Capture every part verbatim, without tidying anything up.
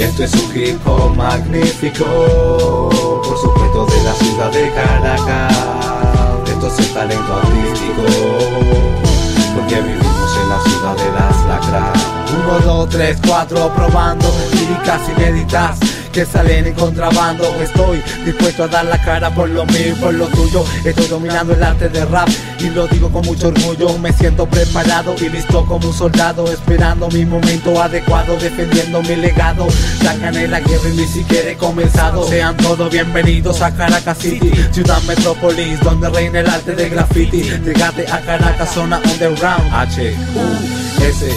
Esto es un hip hop magnífico, por supuesto de la ciudad de Caracas. Esto es el talento artístico, porque vivimos en la ciudad de las lacras. Uno, dos, tres, cuatro, probando líricas inéditas que salen en contrabando. Estoy dispuesto a dar la cara por lo mío y por lo tuyo. Estoy dominando el arte de rap y lo digo con mucho orgullo. Me siento preparado y listo como un soldado, esperando mi momento adecuado, defendiendo mi legado. Ya gané la guerra y ni siquiera he comenzado. Sean todos bienvenidos a Caracas City, ciudad metrópolis donde reina el arte de graffiti. Llegate a Caracas, zona underground. H U S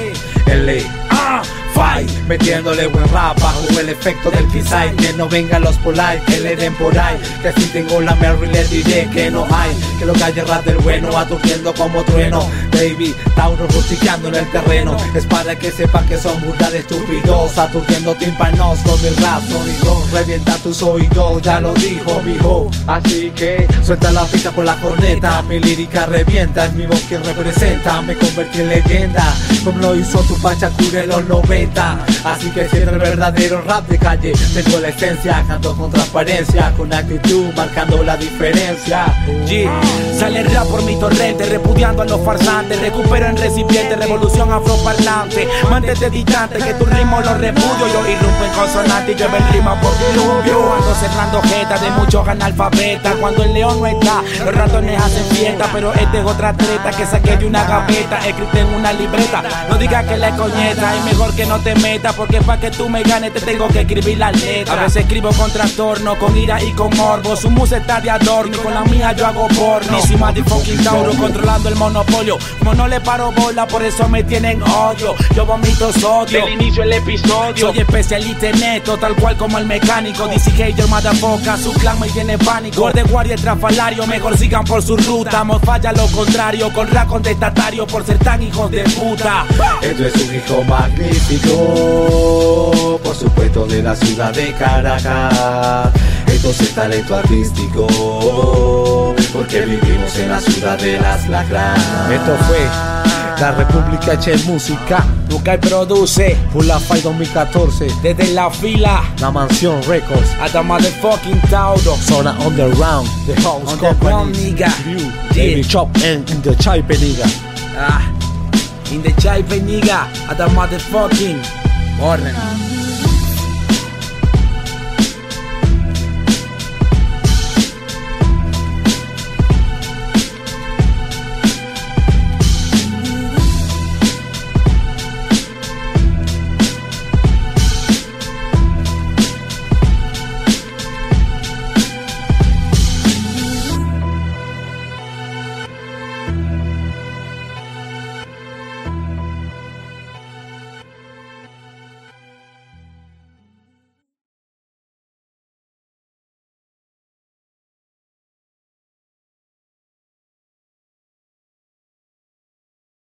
L A Fight, metiéndole buen rap bajo el efecto del Kisai. Que no vengan los polite, que le den por ahí. Que si tengo la Mary le diré que no hay. Que lo calle rap del bueno, aturdiendo como trueno. Baby, Tauro rustiqueando en el terreno. Es para que sepa que son burda de estúpidos, aturdiendo tímpanos con mi rap sónico. Revienta tus oídos, ya lo dijo mijo. Así que suelta la pista por la corneta. Mi lírica revienta, es mi voz que representa. Me convertí en leyenda, como lo hizo tu Pachacure en los noventa. Así que siento el verdadero rap de calle. Tengo la esencia, canto con transparencia, con actitud, marcando la diferencia. Yeah. Sale el rap por mi torrente, repudiando a los farsantes. Recupero en recipiente, revolución afroparlante. Mantente distante, que tu ritmo lo repudio. Yo irrumpo en consonante y llueve en rima por diluvio. Ando cerrando jetas de muchos analfabetas. Cuando el león no está, los ratones hacen fiesta. Pero esta es otra treta que saqué de una gaveta, escrita en una libreta. No digas que la coñeta, es mejor que no te metas, porque pa' que tú me ganes te tengo que escribir las letras. A veces escribo con trastorno, con ira y con morbo. Su musa está de adorno y con la mía yo hago porno. Encima de fucking Tauro, controlando el monopolio. Como no le paro bola, por eso me tienen odio. Yo vomito sodio, del inicio el episodio. Soy especialista en esto, tal cual como el mecánico. D C Hater, motherfucker, su clan me tiene pánico. Guardia, guardia, estrafalario, mejor sigan por su ruta. Mo falla lo contrario, con rap contestatario por ser tan hijos de puta. Esto es un hijo magnífico, por supuesto de la ciudad de Caracas. Esto es el talento artístico, porque vivimos en la ciudad de las lacras. Esto fue la República H Música, Nukai produce Full Fight dos mil catorce. desde la fila, La Mansión Records, hasta motherfucking Tauro. Zona Underground, The House Underground, Company, nigga. View, Yeah. Baby Chop and in the Chaipe nigga. Ah, in the chaipe nigga, at the motherfucking morning.